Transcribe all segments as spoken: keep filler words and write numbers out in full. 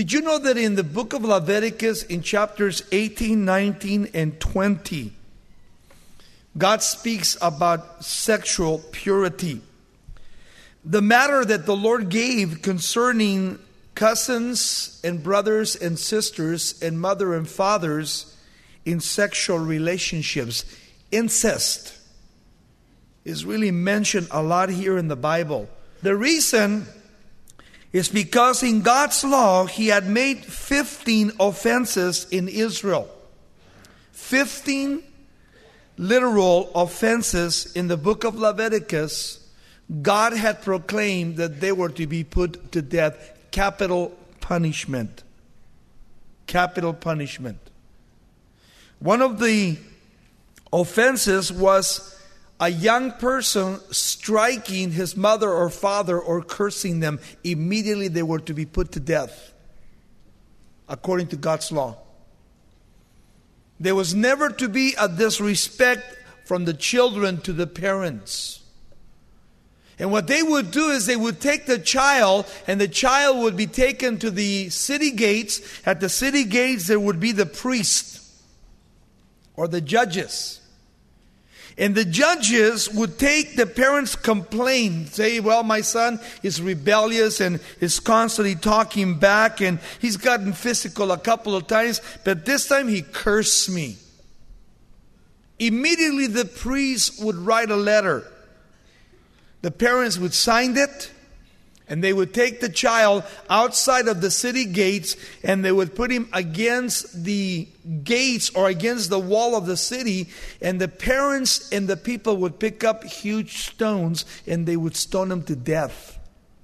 Did you know that in the book of Leviticus, in chapters eighteen, nineteen, and twenty, God speaks about sexual purity? The matter that the Lord gave concerning cousins and brothers and sisters and mother and fathers in sexual relationships. Incest is really mentioned a lot here in the Bible. The reason is because in God's law, He had made fifteen offenses in Israel. fifteen literal offenses in the book of Leviticus. God had proclaimed that they were to be put to death. Capital punishment. Capital punishment. One of the offenses was a young person striking his mother or father or cursing them. Immediately they were to be put to death, according to God's law. There was never to be a disrespect from the children to the parents. And what they would do is they would take the child, and the child would be taken to the city gates. At the city gates there would be the priest or the judges. And the judges would take the parents' complaint, say, well, my son is rebellious and is constantly talking back, and he's gotten physical a couple of times, but this time he cursed me. Immediately the priest would write a letter. The parents would sign it, and they would take the child outside of the city gates, and they would put him against the gates or against the wall of the city, and the parents and the people would pick up huge stones and they would stone him to death.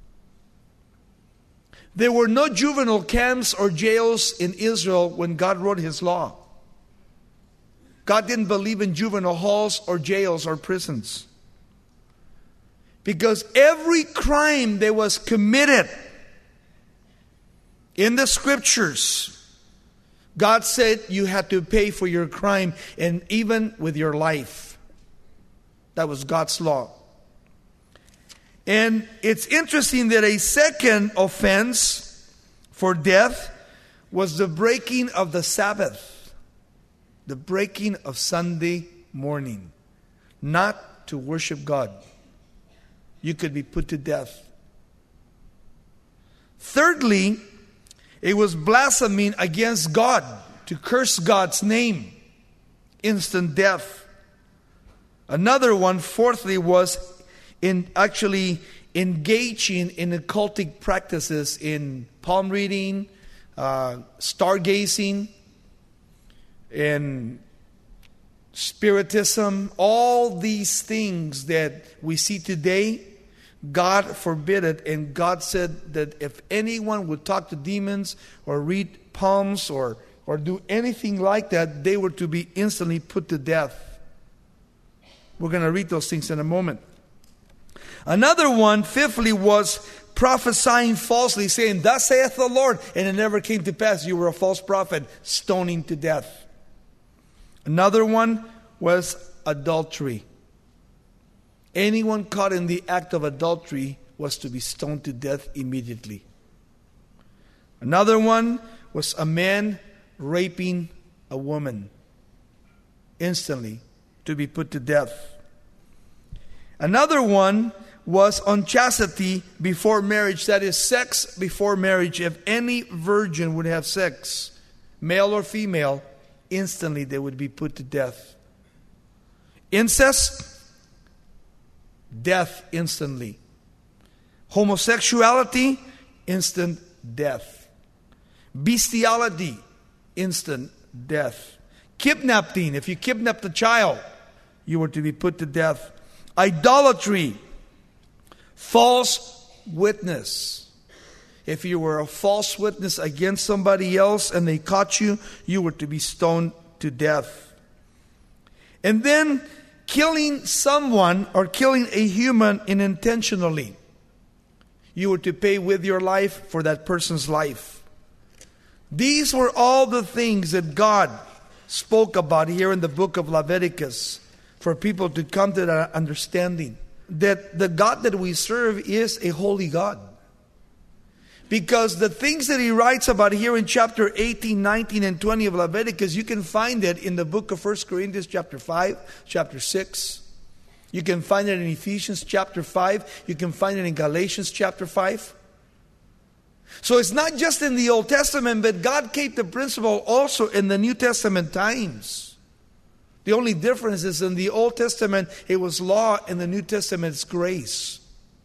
There were no juvenile camps or jails in Israel when God wrote His law. God didn't believe in juvenile halls or jails or prisons. Because every crime that was committed in the scriptures, God said you had to pay for your crime, and even with your life. That was God's law. And it's interesting that a second offense for death was the breaking of the Sabbath. The breaking of Sunday morning. Not to worship God. You could be put to death. Thirdly, it was blaspheming against God, to curse God's name. Instant death. Another one, fourthly, was in actually engaging in occultic practices, in palm reading, uh, stargazing, and spiritism. All these things that we see today, God forbid it, and God said that if anyone would talk to demons or read palms or, or do anything like that, they were to be instantly put to death. We're going to read those things in a moment. Another one, fifthly, was prophesying falsely, saying, thus saith the Lord, and it never came to pass. You were a false prophet, stoning to death. Another one was adultery. Anyone caught in the act of adultery was to be stoned to death immediately. Another one was a man raping a woman. Instantly to be put to death. Another one was unchastity before marriage. That is, sex before marriage. If any virgin would have sex, male or female, instantly they would be put to death. Incest, death instantly. Homosexuality, instant death. Bestiality, instant death. Kidnapping, if you kidnapped a child, you were to be put to death. Idolatry, false witness. If you were a false witness against somebody else and they caught you, you were to be stoned to death. And then killing someone or killing a human unintentionally. You were to pay with your life for that person's life. These were all the things that God spoke about here in the book of Leviticus for people to come to that understanding. That the God that we serve is a holy God. Because the things that he writes about here in chapter eighteen, nineteen, and twenty of Leviticus, you can find it in the book of First Corinthians chapter five, chapter six. You can find it in Ephesians chapter five. You can find it in Galatians chapter five. So it's not just in the Old Testament, but God kept the principle also in the New Testament times. The only difference is in the Old Testament, it was law. In the New Testament, it's grace.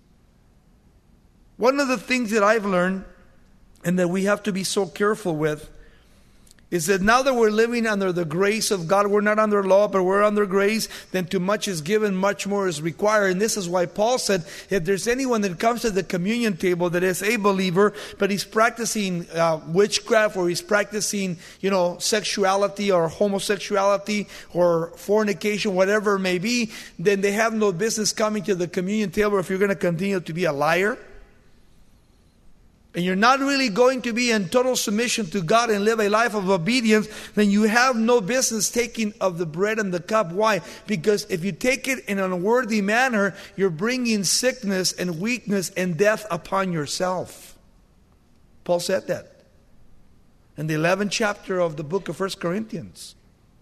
One of the things that I've learned, and that we have to be so careful with, is that now that we're living under the grace of God, we're not under law, but we're under grace, then too much is given, much more is required. And this is why Paul said, if there's anyone that comes to the communion table that is a believer, but he's practicing uh, witchcraft, or he's practicing, you know, sexuality or homosexuality or fornication, whatever it may be, then they have no business coming to the communion table if you're going to continue to be a liar. And you're not really going to be in total submission to God and live a life of obedience, then you have no business taking of the bread and the cup. Why? Because if you take it in an unworthy manner, you're bringing sickness and weakness and death upon yourself. Paul said that in the eleventh chapter of the book of First Corinthians.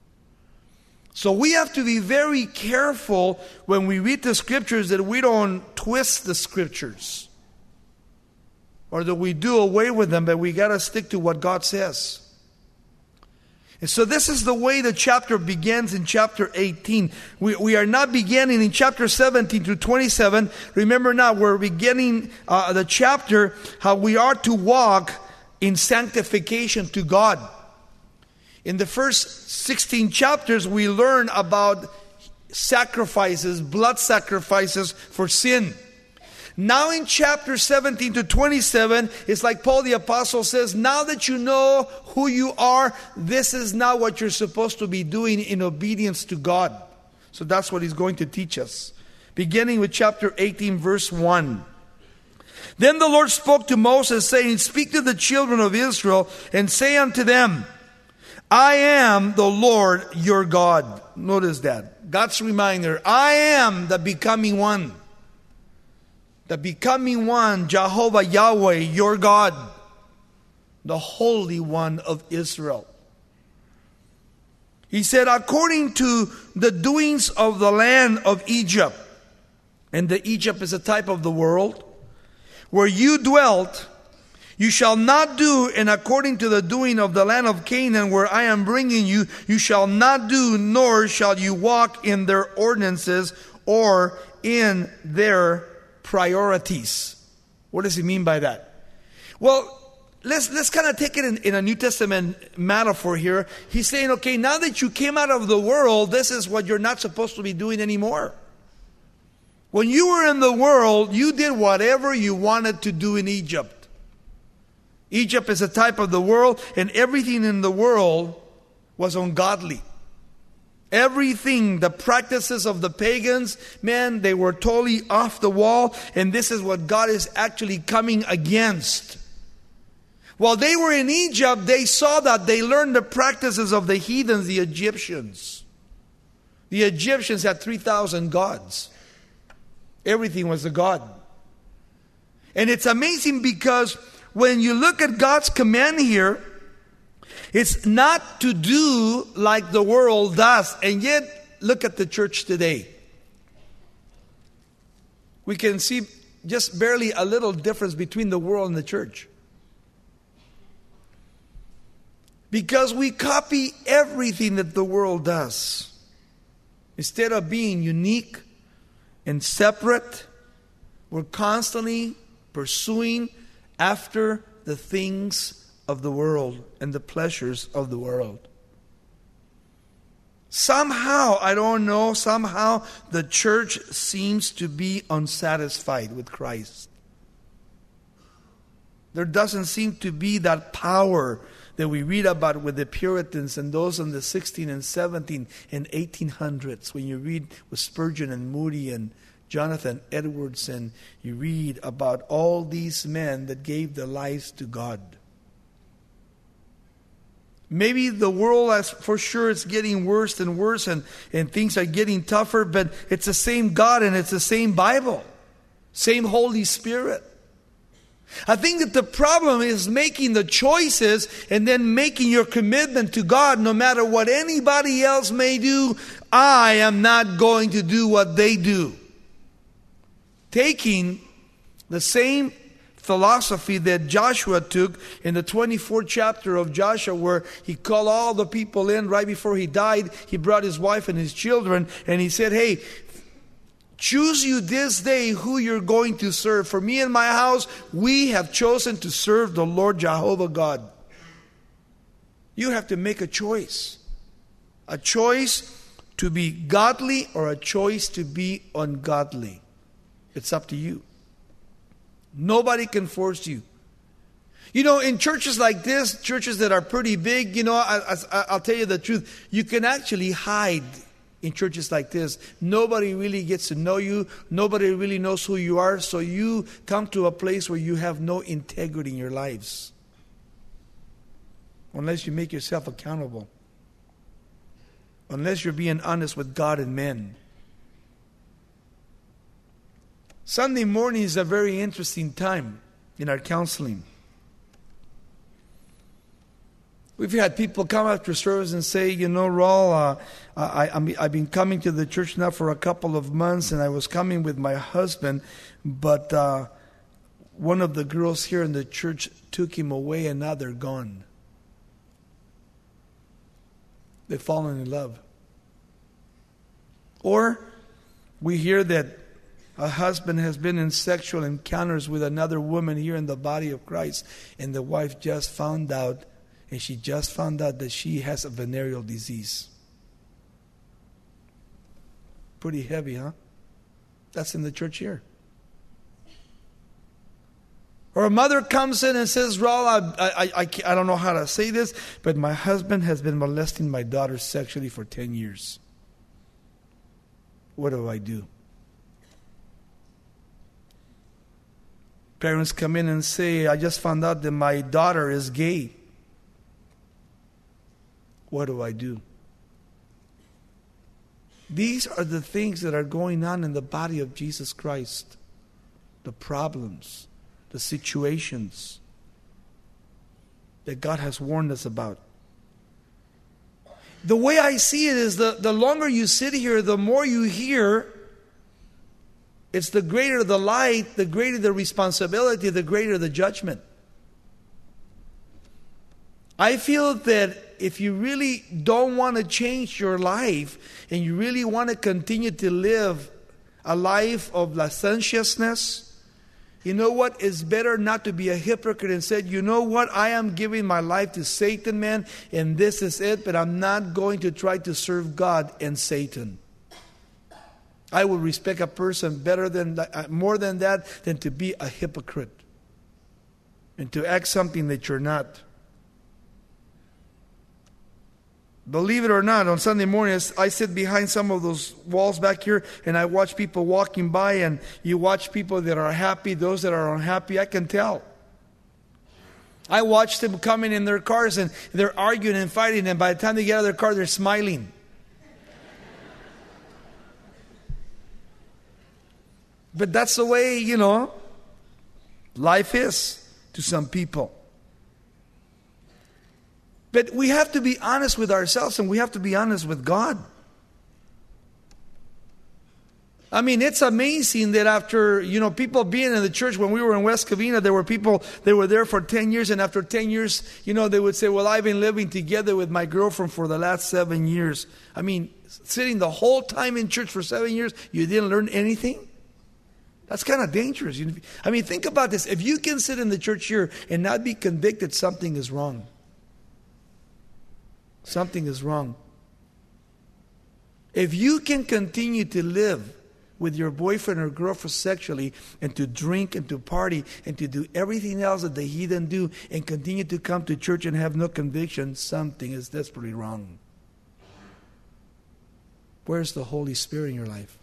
So we have to be very careful when we read the scriptures that we don't twist the scriptures, or that we do away with them, but we got to stick to what God says. And so this is the way the chapter begins in chapter eighteen. We, we are not beginning in chapter seventeen to twenty-seven. Remember now, we're beginning uh, the chapter how we are to walk in sanctification to God. In the first sixteen chapters, we learn about sacrifices, blood sacrifices for sin. Now in chapter seventeen to twenty-seven, it's like Paul the Apostle says, now that you know who you are, this is now what you're supposed to be doing in obedience to God. So that's what he's going to teach us. Beginning with chapter eighteen, verse one. Then the Lord spoke to Moses, saying, speak to the children of Israel, and say unto them, I am the Lord your God. Notice that. God's reminder, I am the becoming one. The becoming one, Jehovah Yahweh, your God, the Holy One of Israel. He said, according to the doings of the land of Egypt, and the Egypt is a type of the world, where you dwelt, you shall not do, and according to the doing of the land of Canaan, where I am bringing you, you shall not do, nor shall you walk in their ordinances or in their priorities. What does he mean by that? Well, let's let's kind of take it in, in a New Testament metaphor here. He's saying, okay, now that you came out of the world, this is what you're not supposed to be doing anymore. When you were in the world, you did whatever you wanted to do in Egypt. Egypt is a type of the world, and everything in the world was ungodly. Everything, the practices of the pagans, man, they were totally off the wall. And this is what God is actually coming against. While they were in Egypt, they saw that. They learned the practices of the heathens, the Egyptians. The Egyptians had three thousand gods. Everything was a god. And it's amazing because when you look at God's command here, it's not to do like the world does. And yet, look at the church today. We can see just barely a little difference between the world and the church. Because we copy everything that the world does. Instead of being unique and separate, we're constantly pursuing after the things of the world and the pleasures of the world. Somehow, I don't know, somehow the church seems to be unsatisfied with Christ. There doesn't seem to be that power that we read about with the Puritans and those in the sixteen and seventeen and eighteen hundreds. When you read with Spurgeon and Moody and Jonathan Edwards, and you read about all these men that gave their lives to God. Maybe the world, as for sure, it's getting worse and worse, and, and things are getting tougher, but it's the same God and it's the same Bible. Same Holy Spirit. I think that the problem is making the choices and then making your commitment to God no matter what anybody else may do. I am not going to do what they do. Taking the same philosophy that Joshua took in the twenty-fourth chapter of Joshua, where he called all the people in right before he died. He brought his wife and his children, and he said, hey, choose you this day who you're going to serve. For me and my house, we have chosen to serve the Lord Jehovah God. You have to make a choice. A choice to be godly or a choice to be ungodly. It's up to you. Nobody can force you. You know, in churches like this, churches that are pretty big, you know, I, I, I'll tell you the truth. You can actually hide in churches like this. Nobody really gets to know you. Nobody really knows who you are. So you come to a place where you have no integrity in your lives. Unless you make yourself accountable. Unless you're being honest with God and men. Sunday morning is a very interesting time in our counseling. We've had people come after service and say, you know, Raul, uh, I, I, I've been coming to the church now for a couple of months, and I was coming with my husband, but uh, one of the girls here in the church took him away, and now they're gone. They've fallen in love. Or we hear that a husband has been in sexual encounters with another woman here in the body of Christ, and the wife just found out, and she just found out that she has a venereal disease. Pretty heavy, huh? That's in the church here. Or a mother comes in and says, Raul, I, I, I, I don't know how to say this, but my husband has been molesting my daughter sexually for ten years. What do I do? Parents come in and say, I just found out that my daughter is gay. What do I do? These are the things that are going on in the body of Jesus Christ. The problems, the situations that God has warned us about. The way I see it is the, the longer you sit here, the more you hear. It's the greater the light, the greater the responsibility, the greater the judgment. I feel that if you really don't want to change your life and you really want to continue to live a life of licentiousness, you know what? It's better not to be a hypocrite and say, you know what? I am giving my life to Satan, man, and this is it, but I'm not going to try to serve God and Satan. I will respect a person better than that, more than that, than to be a hypocrite and to act something that you're not. Believe it or not, on Sunday mornings, I sit behind some of those walls back here and I watch people walking by, and you watch people that are happy, those that are unhappy. I can tell. I watch them coming in their cars and they're arguing and fighting, and by the time they get out of their car, they're smiling. But that's the way, you know, life is to some people. But we have to be honest with ourselves, and we have to be honest with God. I mean, it's amazing that after, you know, people being in the church, when we were in West Covina, there were people, they were there for ten years, and after ten years, you know, they would say, well, I've been living together with my girlfriend for the last seven years. I mean, sitting the whole time in church for seven years, you didn't learn anything? That's kind of dangerous. I mean, think about this. If you can sit in the church here and not be convicted, something is wrong. Something is wrong. If you can continue to live with your boyfriend or girlfriend sexually, and to drink and to party and to do everything else that the heathen do, and continue to come to church and have no conviction, something is desperately wrong. Where's the Holy Spirit in your life?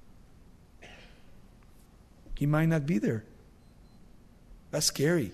He might not be there. That's scary.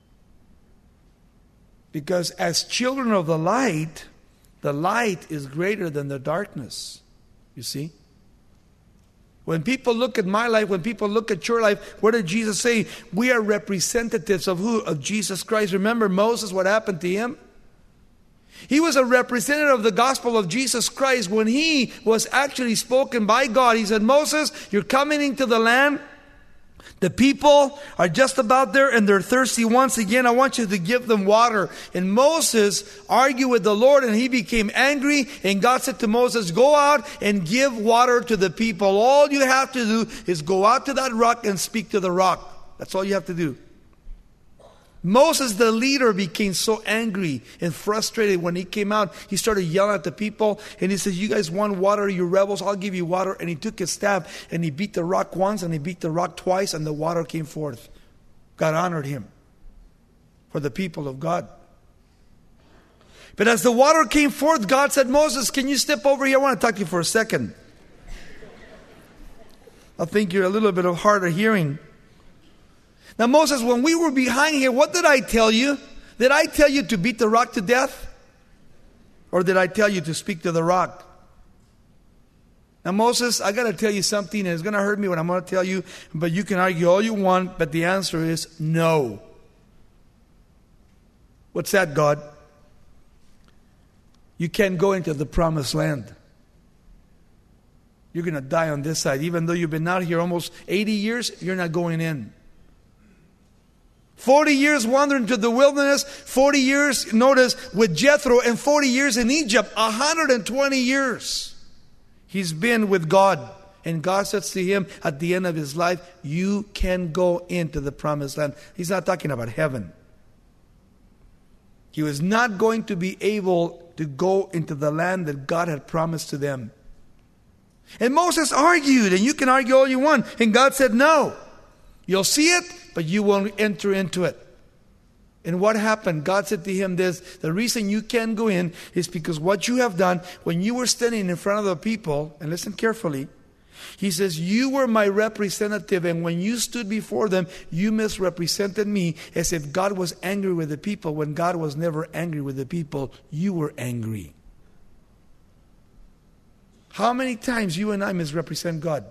Because as children of the light, the light is greater than the darkness. You see? When people look at my life, when people look at your life, what did Jesus say? We are representatives of who? Of Jesus Christ. Remember Moses, what happened to him? He was a representative of the gospel of Jesus Christ. When he was actually spoken by God, he said, Moses, you're coming into the land. The people are just about there and they're thirsty once again. I want you to give them water. And Moses argued with the Lord and he became angry. And God said to Moses, go out and give water to the people. All you have to do is go out to that rock and speak to the rock. That's all you have to do. Moses, the leader, became so angry and frustrated when he came out. He started yelling at the people and he says, you guys want water, you rebels, I'll give you water. And he took his staff and he beat the rock once and he beat the rock twice and the water came forth. God honored him for the people of God. But as the water came forth, God said, Moses, can you step over here? I want to talk to you for a second. I think you're a little bit of hard of hearing. Now, Moses, when we were behind here, what did I tell you? Did I tell you to beat the rock to death? Or did I tell you to speak to the rock? Now, Moses, I got to tell you something, and it's going to hurt me when I'm going to tell you, but you can argue all you want, but the answer is no. What's that, God? You can't go into the promised land. You're going to die on this side. Even though you've been out here almost eighty years, you're not going in. forty years wandering to the wilderness, forty years, notice, with Jethro, and forty years in Egypt, one hundred twenty years. He's been with God. And God says to him at the end of his life, you can go into the promised land. He's not talking about heaven. He was not going to be able to go into the land that God had promised to them. And Moses argued, and you can argue all you want. And God said, no. You'll see it, but you won't enter into it. And what happened? God said to him this, the reason you can't go in is because what you have done when you were standing in front of the people, and listen carefully, he says, you were my representative, and when you stood before them, you misrepresented me as if God was angry with the people. When God was never angry with the people, you were angry. How many times you and I misrepresent God?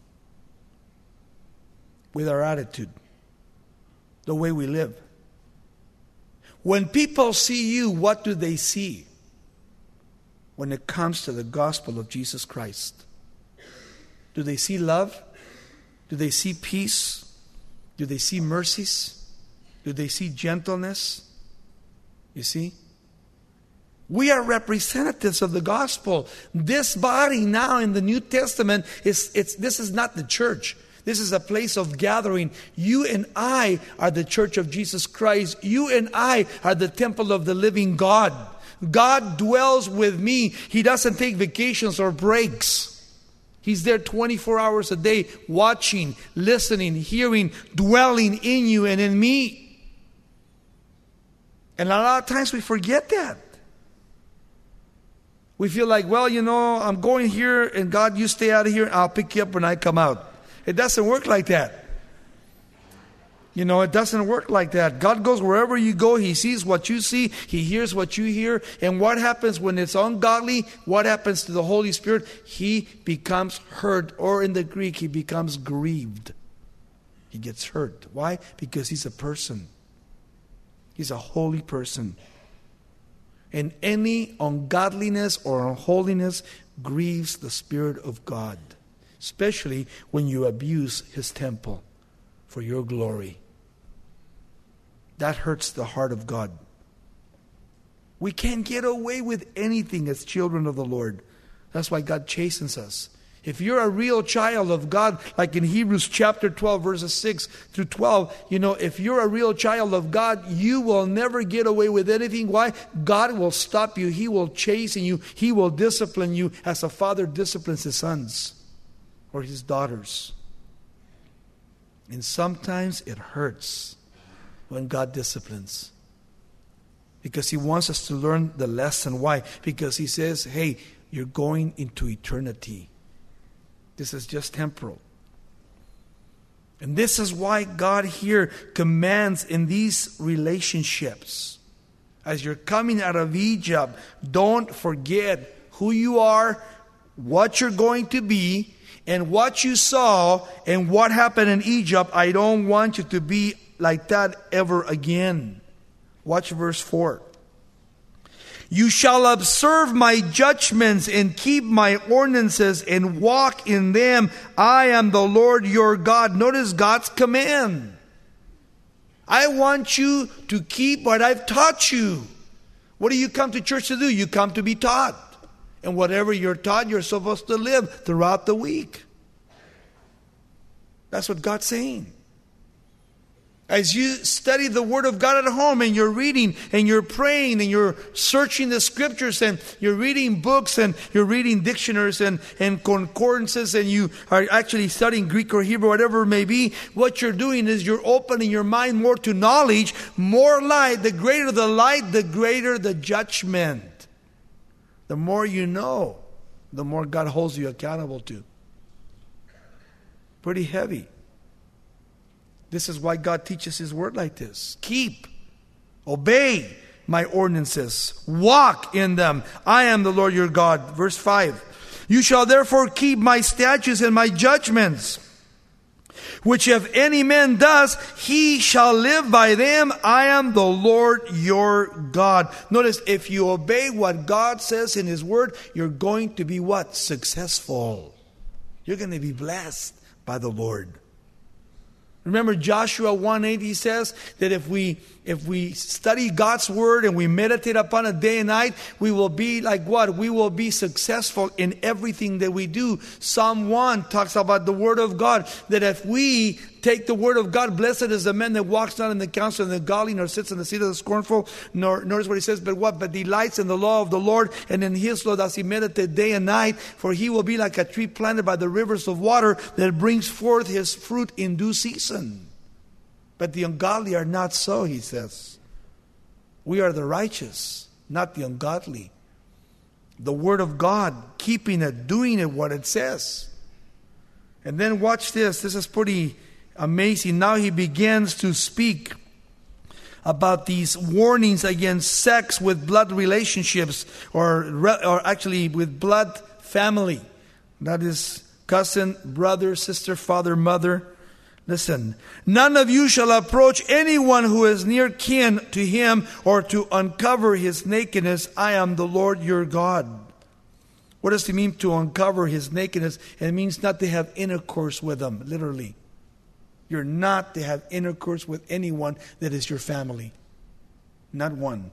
With our attitude, the way we live. When people see you, what do they see when it comes to the gospel of Jesus Christ? Do they see love? Do they see peace? Do they see mercies? Do they see gentleness? You see? We are representatives of the gospel. This body now in the New Testament, is it's this is not the church. This is a place of gathering. You and I are the church of Jesus Christ. You and I are the temple of the living God. God dwells with me. He doesn't take vacations or breaks. He's there twenty-four hours a day, watching, listening, hearing, dwelling in you and in me. And a lot of times we forget that. We feel like, well, you know, I'm going here and God, you stay out of here and I'll pick you up when I come out. It doesn't work like that. You know, it doesn't work like that. God goes wherever you go. He sees what you see. He hears what you hear. And what happens when it's ungodly? What happens to the Holy Spirit? He becomes hurt. Or in the Greek, he becomes grieved. He gets hurt. Why? Because he's a person. He's a holy person. And any ungodliness or unholiness grieves the Spirit of God. Especially when you abuse his temple for your glory. That hurts the heart of God. We can't get away with anything as children of the Lord. That's why God chastens us. If you're a real child of God, like in Hebrews chapter twelve, verses six through twelve, you know, if you're a real child of God, you will never get away with anything. Why? God will stop you. He will chasten you. He will discipline you as a father disciplines his sons or his daughters. And sometimes it hurts when God disciplines. Because he wants us to learn the lesson. Why? Because he says, hey, you're going into eternity. This is just temporal. And this is why God here commands in these relationships. As you're coming out of Egypt, don't forget who you are, what you're going to be, And what you saw and what happened in Egypt, I don't want you to be like that ever again. Watch verse four. You shall observe my judgments and keep my ordinances and walk in them. I am the Lord your God. Notice God's command. I want you to keep what I've taught you. What do you come to church to do? You come to be taught. And whatever you're taught, you're supposed to live throughout the week. That's what God's saying. As you study the Word of God at home and you're reading and you're praying and you're searching the Scriptures and you're reading books and you're reading dictionaries and, and concordances and you are actually studying Greek or Hebrew, whatever it may be, what you're doing is you're opening your mind more to knowledge, more light. The greater the light, the greater the judgment. The more you know, the more God holds you accountable to. Pretty heavy. This is why God teaches His Word like this. Keep, obey my ordinances. Walk in them. I am the Lord your God. Verse five. You shall therefore keep my statutes and my judgments, which if any man does, he shall live by them. I am the Lord your God. Notice, if you obey what God says in His Word, you're going to be what? Successful. You're going to be blessed by the Lord. Remember Joshua one eight, he says that if we if we study God's Word and we meditate upon it day and night, we will be like what? We will be successful in everything that we do. Psalm one talks about the Word of God, that if we take the Word of God, blessed is the man that walks not in the counsel of the godly, nor sits in the seat of the scornful, nor notice what he says, but what? But delights in the law of the Lord, and in His law does he meditate day and night. For he will be like a tree planted by the rivers of water that brings forth his fruit in due season. But the ungodly are not so, he says. We are the righteous, not the ungodly. The Word of God, keeping it, doing it, what it says. And then watch this. This is pretty amazing. Now he begins to speak about these warnings against sex with blood relationships, or, or actually with blood family. That is cousin, brother, sister, father, mother. Listen, none of you shall approach anyone who is near kin to him or to uncover his nakedness. I am the Lord your God. What does it mean to uncover his nakedness? It means not to have intercourse with them, literally. You're not to have intercourse with anyone that is your family. Not one.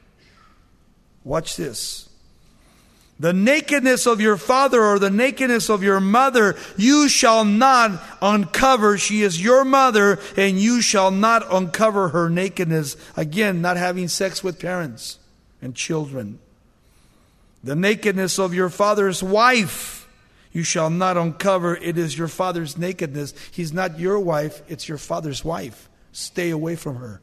Watch this. The nakedness of your father or the nakedness of your mother, you shall not uncover. She is your mother, and you shall not uncover her nakedness. Again, not having sex with parents and children. The nakedness of your father's wife, you shall not uncover. It is your father's nakedness. He's not your wife, it's your father's wife. Stay away from her.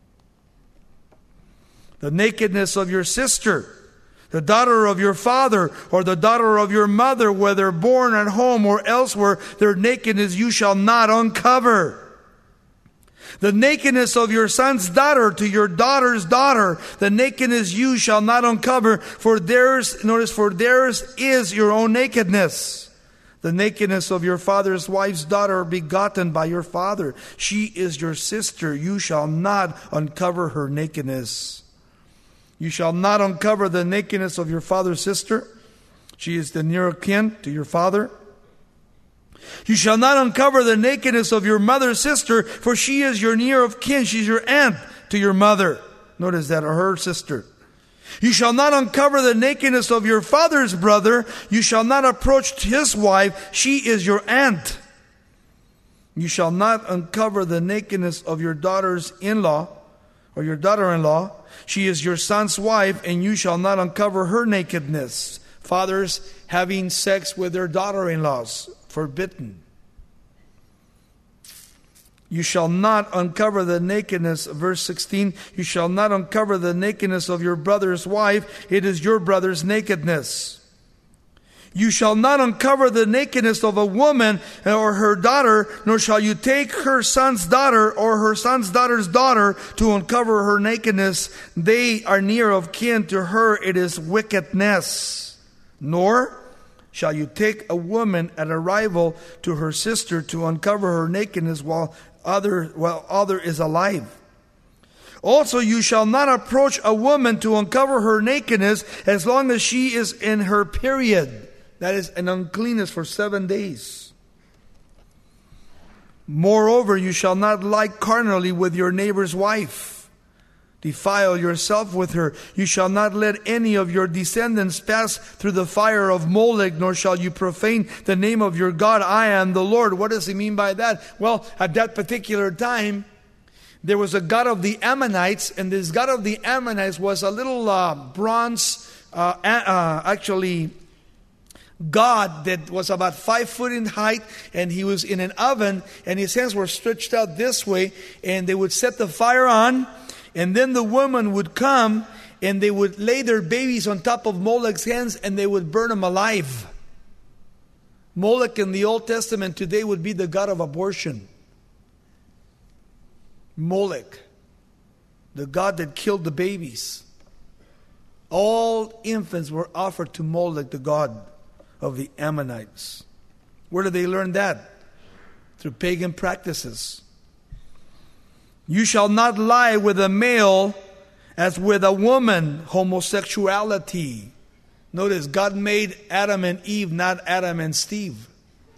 The nakedness of your sister, the daughter of your father or the daughter of your mother, whether born at home or elsewhere, their nakedness you shall not uncover. The nakedness of your son's daughter to your daughter's daughter, the nakedness you shall not uncover, for theirs, notice, for theirs is your own nakedness. The nakedness of your father's wife's daughter begotten by your father, she is your sister, you shall not uncover her nakedness. You shall not uncover the nakedness of your father's sister. She is the near kin to your father. You shall not uncover the nakedness of your mother's sister, for she is your near of kin. She's your aunt to your mother. Notice that, or her sister. You shall not uncover the nakedness of your father's brother. You shall not approach his wife. She is your aunt. You shall not uncover the nakedness of your daughter's in-law, or your daughter-in-law. She is your son's wife, and you shall not uncover her nakedness. Fathers having sex with their daughter-in-laws, forbidden. You shall not uncover the nakedness, verse sixteen, you shall not uncover the nakedness of your brother's wife. It is your brother's nakedness. You shall not uncover the nakedness of a woman or her daughter, nor shall you take her son's daughter or her son's daughter's daughter to uncover her nakedness. They are near of kin to her. It is wickedness. Nor shall you take a woman at arrival to her sister to uncover her nakedness while other while other is alive. Also, you shall not approach a woman to uncover her nakedness as long as she is in her period. That is an uncleanness for seven days. Moreover, you shall not lie carnally with your neighbor's wife. Defile yourself with her. You shall not let any of your descendants pass through the fire of Molech, nor shall you profane the name of your God. I am the Lord. What does he mean by that? Well, at that particular time, there was a god of the Ammonites, and this god of the Ammonites was a little uh, bronze, uh, uh, actually, god that was about five foot in height, and he was in an oven, and his hands were stretched out this way, and they would set the fire on, and then the woman would come, and they would lay their babies on top of Molech's hands, and they would burn them alive. Molech in the Old Testament today would be the god of abortion. Molech, the god that killed the babies. All infants were offered to Molech, the god of the Ammonites. Where did they learn that? Through pagan practices. You shall not lie with a male as with a woman, homosexuality. Notice, God made Adam and Eve, not Adam and Steve.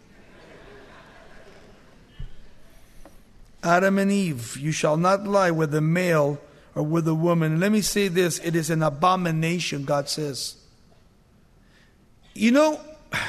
Adam and Eve, you shall not lie with a male or with a woman. Let me say this, it is an abomination, God says. You know,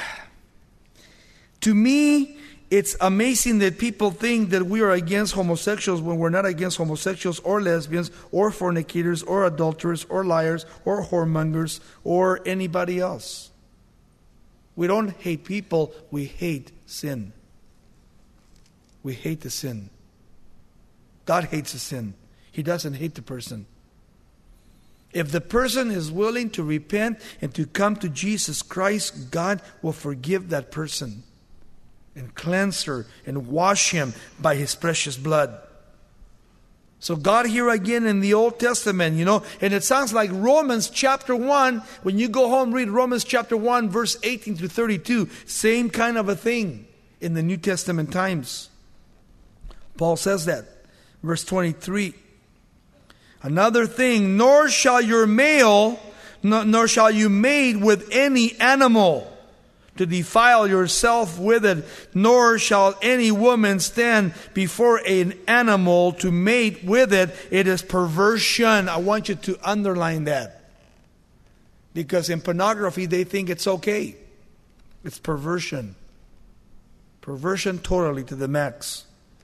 to me, it's amazing that people think that we are against homosexuals when we're not against homosexuals or lesbians or fornicators or adulterers or liars or whoremongers or anybody else. We don't hate people, we hate sin. We hate the sin. God hates the sin. He doesn't hate the person. If the person is willing to repent and to come to Jesus Christ, God will forgive that person and cleanse her and wash him by his precious blood. So God here again in the Old Testament, you know, and it sounds like Romans chapter one. When you go home, read Romans chapter one, verse eighteen to thirty-two. Same kind of a thing in the New Testament times. Paul says that. Verse twenty-three. Another thing, nor shall your male, nor shall you mate with any animal to defile yourself with it, nor shall any woman stand before an animal to mate with it. It is perversion. I want you to underline that. Because in pornography, they think it's okay. It's perversion. Perversion totally to the max.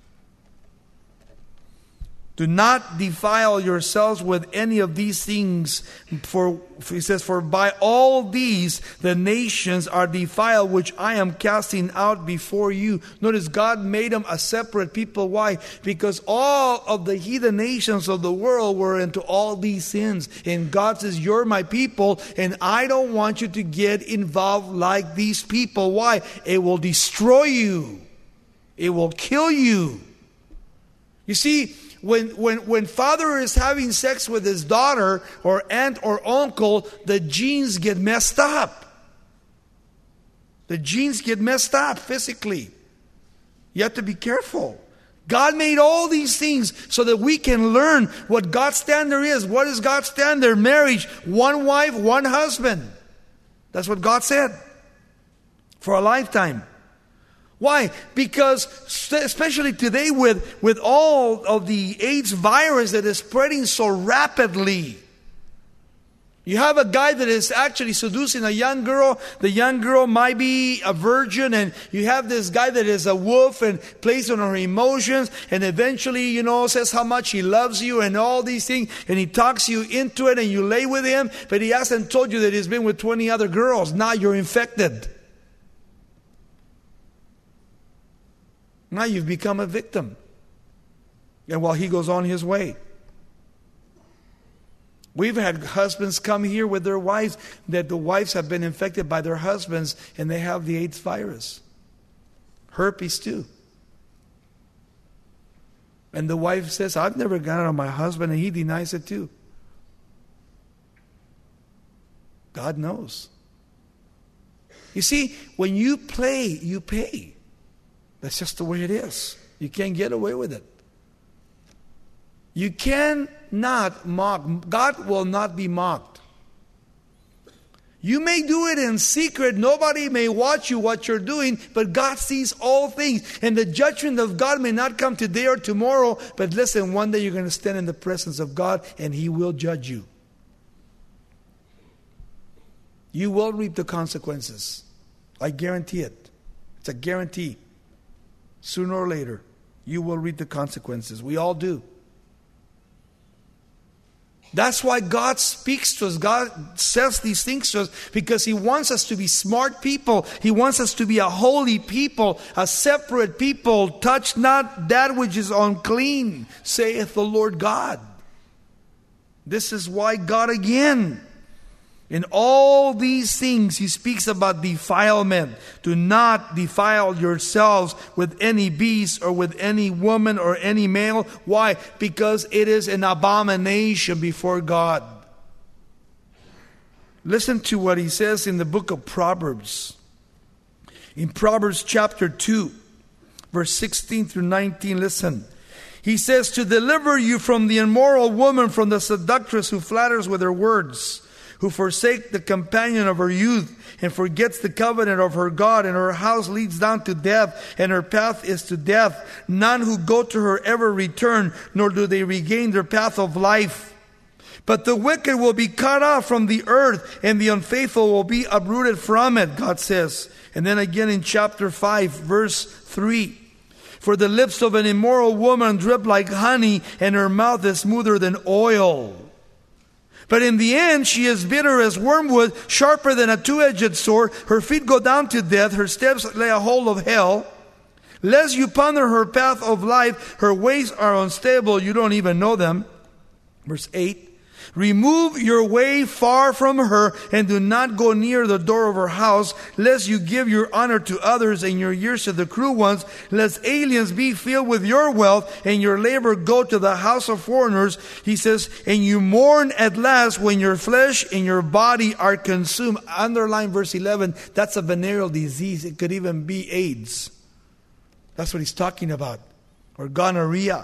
Do not defile yourselves with any of these things, for he says, for by all these the nations are defiled, which I am casting out before you. Notice God made them a separate people. Why? Because all of the heathen nations of the world were into all these sins. And God says, you're my people, and I don't want you to get involved like these people. Why? It will destroy you. It will kill you. You see, When, when, when father is having sex with his daughter or aunt or uncle, the genes get messed up. The genes get messed up physically. You have to be careful. God made all these things so that we can learn what God's standard is. What is God's standard? Marriage, one wife, one husband. That's what God said for a lifetime. Why? Because especially today with, with all of the AIDS virus that is spreading so rapidly, you have a guy that is actually seducing a young girl. The young girl might be a virgin, and you have this guy that is a wolf and plays on her emotions, and eventually, you know, says how much he loves you and all these things, and he talks you into it and you lay with him, but he hasn't told you that he's been with twenty other girls. Now you're infected. Now you've become a victim. And while he goes on his way. We've had husbands come here with their wives that the wives have been infected by their husbands and they have the AIDS virus. Herpes too. And the wife says, I've never got it on my husband, and he denies it too. God knows. You see, when you play, you pay. That's just the way it is. You can't get away with it. You cannot mock. God will not be mocked. You may do it in secret. Nobody may watch you what you're doing, but God sees all things. And the judgment of God may not come today or tomorrow, but listen, one day you're going to stand in the presence of God and He will judge you. You will reap the consequences. I guarantee it. It's a guarantee. Sooner or later, you will reap the consequences. We all do. That's why God speaks to us. God says these things to us because He wants us to be smart people. He wants us to be a holy people, a separate people. Touch not that which is unclean, saith the Lord God. This is why God again, in all these things, He speaks about defilement. Do not defile yourselves with any beast or with any woman or any male. Why? Because it is an abomination before God. Listen to what He says in the book of Proverbs. In Proverbs chapter two, verse sixteen through nineteen, listen. He says, to deliver you from the immoral woman, from the seductress who flatters with her words, who forsake the companion of her youth and forgets the covenant of her God, and her house leads down to death, and her path is to death. None who go to her ever return, nor do they regain their path of life. But the wicked will be cut off from the earth, and the unfaithful will be uprooted from it, God says. And then again in chapter five, verse three. For the lips of an immoral woman drip like honey, and her mouth is smoother than oil. But in the end, she is bitter as wormwood, sharper than a two-edged sword. Her feet go down to death. Her steps lay a hold of hell. Lest you ponder her path of life, her ways are unstable. You don't even know them. Verse eight. Remove your way far from her, and do not go near the door of her house, lest you give your honor to others and your years to the cruel ones, lest aliens be filled with your wealth, and your labor go to the house of foreigners. He says, and you mourn at last when your flesh and your body are consumed. Underline verse eleven. That's a venereal disease. It could even be AIDS. That's what he's talking about. Or gonorrhea.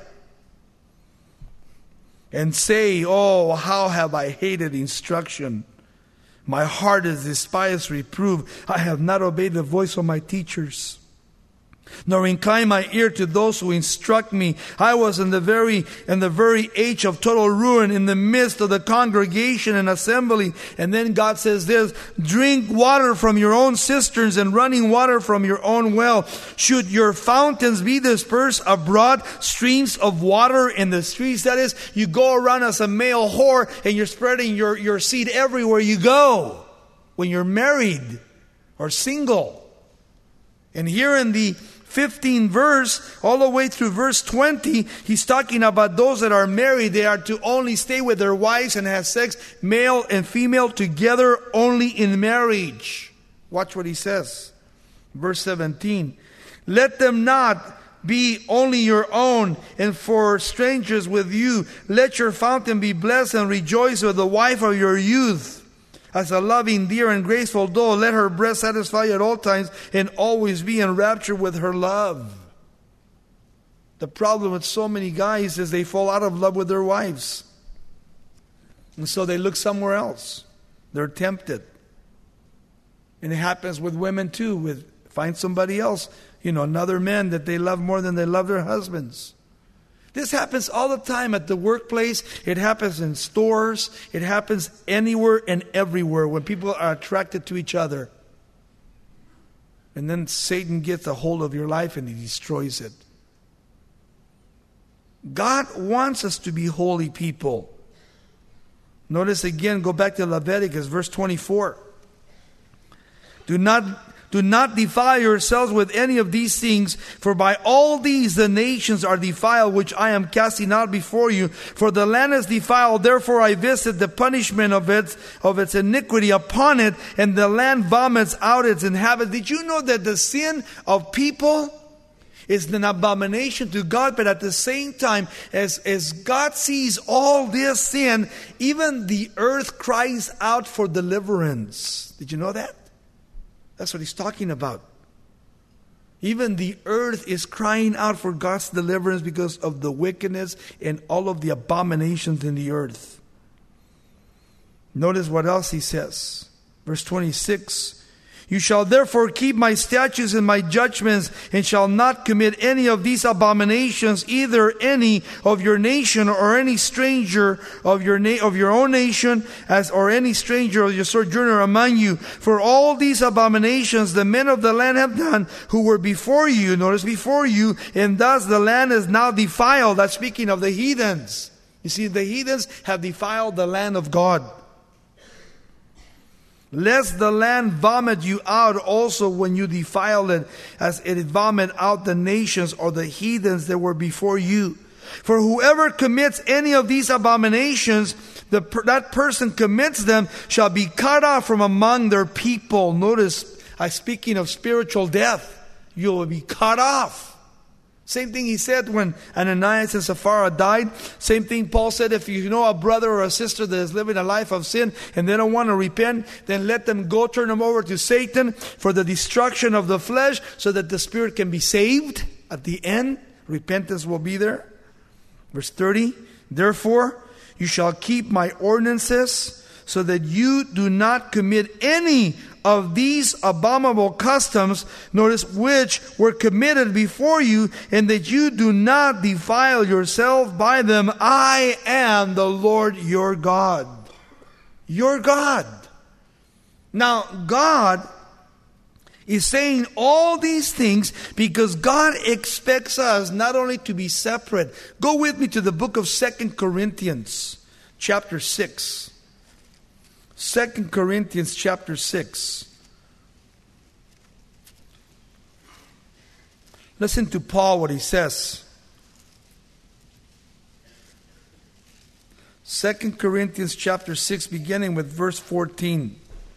And say, oh, how have I hated instruction. My heart has despised reproof. I have not obeyed the voice of my teachers, nor incline my ear to those who instruct me. I was in the very in the very age of total ruin, in the midst of the congregation and assembly. And then God says this, drink water from your own cisterns and running water from your own well. Should your fountains be dispersed abroad, streams of water in the streets? That is, you go around as a male whore and you're spreading your, your seed everywhere you go when you're married or single. And here in the fifteenth verse, all the way through verse twenty, he's talking about those that are married. They are to only stay with their wives and have sex, male and female, together only in marriage. Watch what he says. Verse seventeen. Let them not be only your own, and for strangers with you. Let your fountain be blessed, and rejoice with the wife of your youth. As a loving, dear, and graceful doe, let her breast satisfy you at all times, and always be in rapture with her love. The problem with so many guys is they fall out of love with their wives. And so they look somewhere else. They're tempted. And it happens with women too. With find somebody else, you know, another man that they love more than they love their husbands. This happens all the time at the workplace. It happens in stores. It happens anywhere and everywhere when people are attracted to each other. And then Satan gets a hold of your life and he destroys it. God wants us to be holy people. Notice again, go back to Leviticus, verse twenty-four. Do not Do not defile yourselves with any of these things, for by all these the nations are defiled, which I am casting out before you. For the land is defiled, therefore I visit the punishment of its, of its iniquity upon it, and the land vomits out its inhabitants. Did you know that the sin of people is an abomination to God, but at the same time, as, as God sees all this sin, even the earth cries out for deliverance. Did you know that? That's what he's talking about. Even the earth is crying out for God's deliverance because of the wickedness and all of the abominations in the earth. Notice what else he says. Verse twenty-six. You shall therefore keep my statutes and my judgments, and shall not commit any of these abominations, either any of your nation or any stranger of your na- of your own nation, as or any stranger of your sojourner among you. For all these abominations the men of the land have done, who were before you. Notice before you, and thus the land is now defiled. That's speaking of the heathens. You see, the heathens have defiled the land of God. Lest the land vomit you out also when you defile it, as it vomit out the nations or the heathens that were before you. For whoever commits any of these abominations, the, that person commits them, shall be cut off from among their people. Notice, I'm speaking of spiritual death. You will be cut off. Same thing he said when Ananias and Sapphira died. Same thing Paul said, if you know a brother or a sister that is living a life of sin and they don't want to repent, then let them go, turn them over to Satan for the destruction of the flesh, so that the spirit can be saved. At the end, repentance will be there. Verse thirty, therefore you shall keep my ordinances, so that you do not commit any of these abominable customs, notice, which were committed before you, and that you do not defile yourself by them. I am the Lord your God. Your God. Now, God is saying all these things because God expects us not only to be separate. Go with me to the book of Second Corinthians, chapter six. Second Corinthians chapter six. Listen to Paul, what he says. Second Corinthians chapter six, beginning with verse fourteen.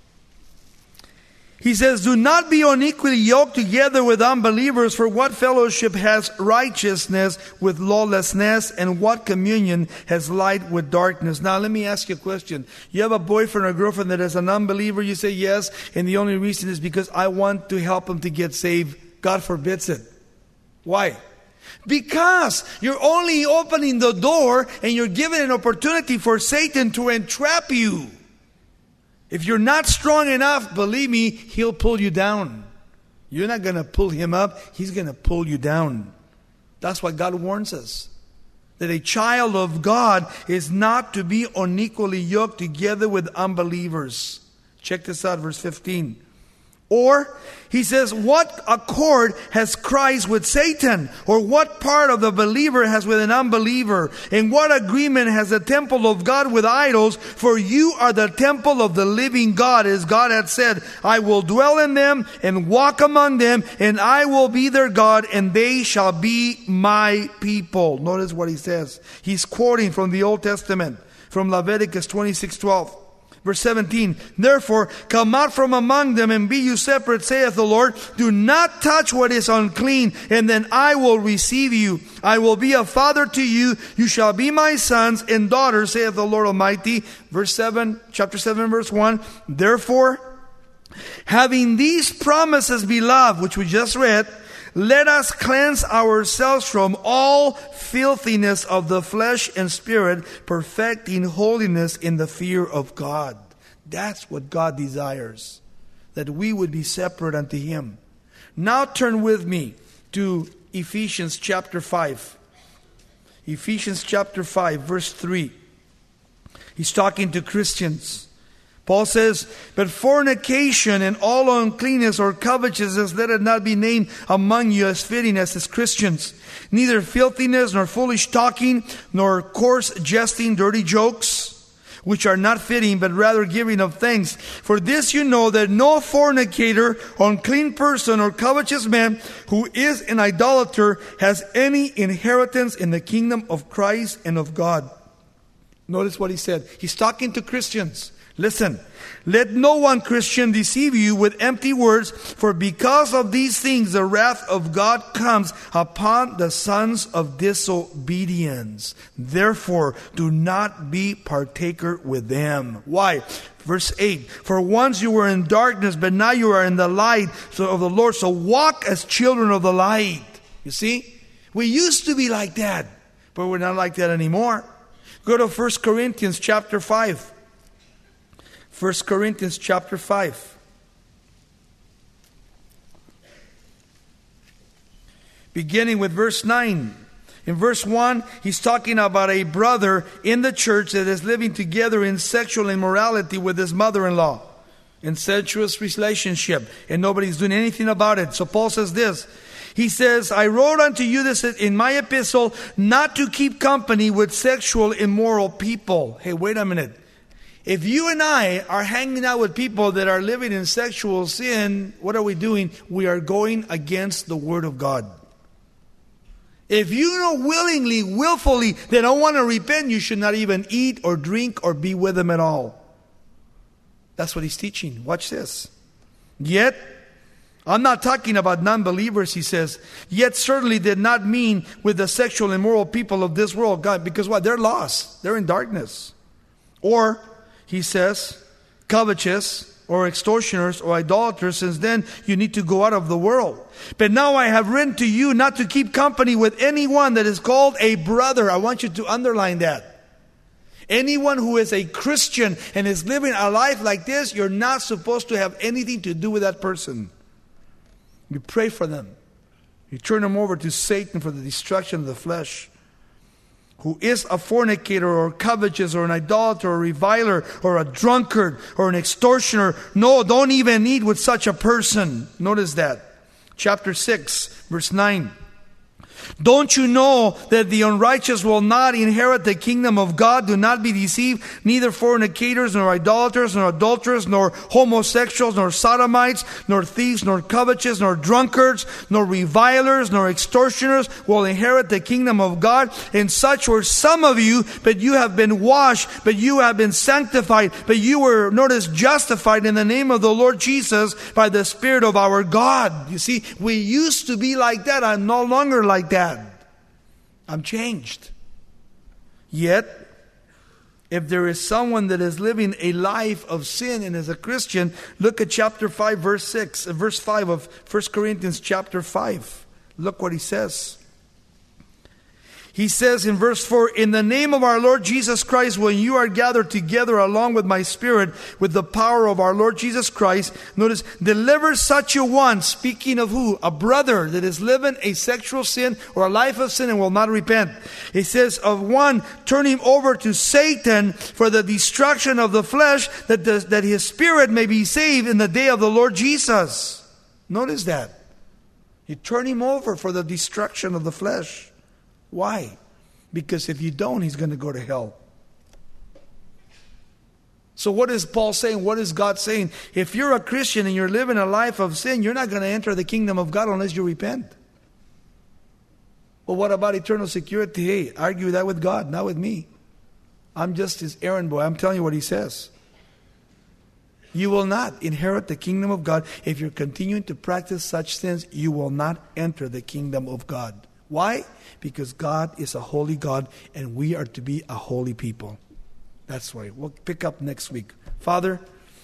He says, do not be unequally yoked together with unbelievers, for what fellowship has righteousness with lawlessness, and what communion has light with darkness? Now let me ask you a question. You have a boyfriend or girlfriend that is an unbeliever, you say yes, and the only reason is because I want to help him to get saved. God forbids it. Why? Because you're only opening the door and you're giving an opportunity for Satan to entrap you. If you're not strong enough, believe me, he'll pull you down. You're not going to pull him up. He's going to pull you down. That's why God warns us. That a child of God is not to be unequally yoked together with unbelievers. Check this out, verse fifteen. Or, he says, what accord has Christ with Satan? Or what part of the believer has with an unbeliever? And what agreement has the temple of God with idols? For you are the temple of the living God, as God had said, I will dwell in them and walk among them, and I will be their God, and they shall be my people. Notice what he says. He's quoting from the Old Testament, from Leviticus twenty-six twelve. Verse seventeen, therefore come out from among them and be you separate, saith the Lord. Do not touch what is unclean, and then I will receive you. I will be a father to you. You shall be my sons and daughters, saith the Lord Almighty. Verse seven, chapter seven, verse one. Therefore, having these promises, beloved, which we just read, let us cleanse ourselves from all filthiness of the flesh and spirit, perfecting holiness in the fear of God. That's what God desires, that we would be separate unto Him. Now turn with me to Ephesians chapter five. Ephesians chapter five, verse three. He's talking to Christians. Paul says, but fornication and all uncleanness or covetousness, let it not be named among you as fitting as is Christians. Neither filthiness, nor foolish talking, nor coarse jesting, dirty jokes, which are not fitting, but rather giving of thanks. For this you know, that no fornicator, unclean person, or covetous man who is an idolater has any inheritance in the kingdom of Christ and of God. Notice what he said. He's talking to Christians. Listen, let no one, Christian, deceive you with empty words, for because of these things the wrath of God comes upon the sons of disobedience. Therefore, do not be partaker with them. Why? Verse eight, for once you were in darkness, but now you are in the light of the Lord. So walk as children of the light. You see? We used to be like that, but we're not like that anymore. Go to First Corinthians chapter five. First Corinthians chapter five. Beginning with verse nine. In verse one, he's talking about a brother in the church that is living together in sexual immorality with his mother-in-law. Incestuous relationship. And nobody's doing anything about it. So Paul says this. He says, I wrote unto you this in my epistle, not to keep company with sexual immoral people. Hey, wait a minute. If you and I are hanging out with people that are living in sexual sin, what are we doing? We are going against the Word of God. If you know willingly, willfully, they don't want to repent, you should not even eat or drink or be with them at all. That's what he's teaching. Watch this. Yet, I'm not talking about non-believers, he says. Yet certainly did not mean with the sexual immoral people of this world. God, because what? They're lost. They're in darkness. Or, he says, covetous or extortioners or idolaters, since then you need to go out of the world. But now I have written to you not to keep company with anyone that is called a brother. I want you to underline that. Anyone who is a Christian and is living a life like this, you're not supposed to have anything to do with that person. You pray for them. You turn them over to Satan for the destruction of the flesh. Who is a fornicator or covetous or an idolater or a reviler or a drunkard or an extortioner. No, don't even eat with such a person. Notice that. Chapter six, verse nine. Don't you know that the unrighteous will not inherit the kingdom of God? Do not be deceived. Neither fornicators, nor idolaters, nor adulterers, nor homosexuals, nor sodomites, nor thieves, nor covetous, nor drunkards, nor revilers, nor extortioners will inherit the kingdom of God. And such were some of you, but you have been washed, but you have been sanctified, but you were, notice, justified in the name of the Lord Jesus by the Spirit of our God. You see, we used to be like that. I'm no longer like that. I'm changed. Yet, if there is someone that is living a life of sin and is a Christian, look at chapter five, verse six, verse five of First Corinthians chapter five. Look what he says. He says in verse four, in the name of our Lord Jesus Christ, when you are gathered together along with my Spirit, with the power of our Lord Jesus Christ, notice, deliver such a one, speaking of who? A brother that is living a sexual sin or a life of sin and will not repent. It says of one, turn him over to Satan for the destruction of the flesh, that, the, that his spirit may be saved in the day of the Lord Jesus. Notice that. You turn him over for the destruction of the flesh. Why? Because if you don't, he's going to go to hell. So what is Paul saying? What is God saying? If you're a Christian and you're living a life of sin, you're not going to enter the kingdom of God unless you repent. Well, what about eternal security? Hey, argue that with God, not with me. I'm just his errand boy. I'm telling you what he says. You will not inherit the kingdom of God. If you're continuing to practice such sins, you will not enter the kingdom of God. Why? Because God is a holy God and we are to be a holy people. That's why. We'll pick up next week. Father,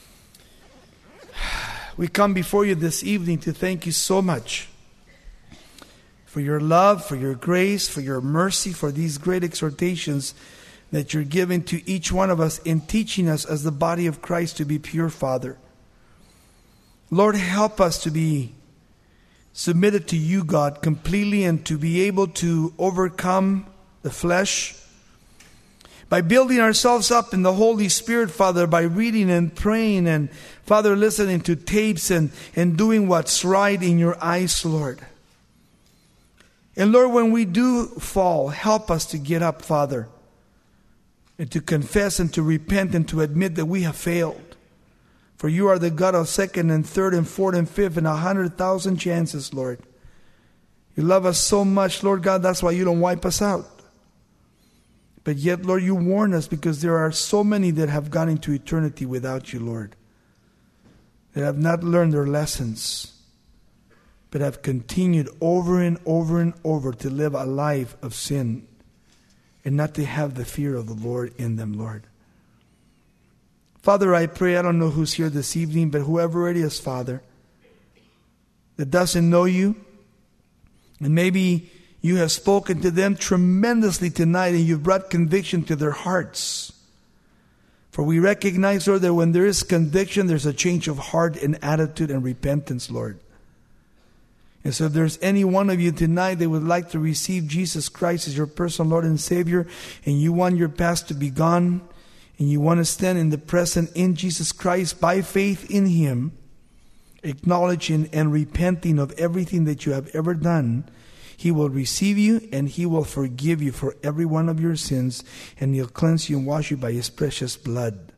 we come before you this evening to thank you so much for your love, for your grace, for your mercy, for these great exhortations that you're giving to each one of us in teaching us as the body of Christ to be pure, Father. Lord, help us to be submitted to you, God, completely, and to be able to overcome the flesh by building ourselves up in the Holy Spirit, Father, by reading and praying and, Father, listening to tapes and, and doing what's right in your eyes, Lord. And Lord, when we do fall, help us to get up, Father, and to confess and to repent and to admit that we have failed. For you are the God of second and third and fourth and fifth and a hundred thousand chances, Lord. You love us so much, Lord God, that's why you don't wipe us out. But yet, Lord, you warn us because there are so many that have gone into eternity without you, Lord, that have not learned their lessons, but have continued over and over and over to live a life of sin and not to have the fear of the Lord in them, Lord. Father, I pray, I don't know who's here this evening, but whoever it is, Father, that doesn't know you, and maybe you have spoken to them tremendously tonight and you've brought conviction to their hearts. For we recognize, Lord, that when there is conviction, there's a change of heart and attitude and repentance, Lord. And so if there's any one of you tonight that would like to receive Jesus Christ as your personal Lord and Savior, and you want your past to be gone, and you want to stand in the present in Jesus Christ by faith in Him, acknowledging and repenting of everything that you have ever done, He will receive you and He will forgive you for every one of your sins, and He'll cleanse you and wash you by His precious blood.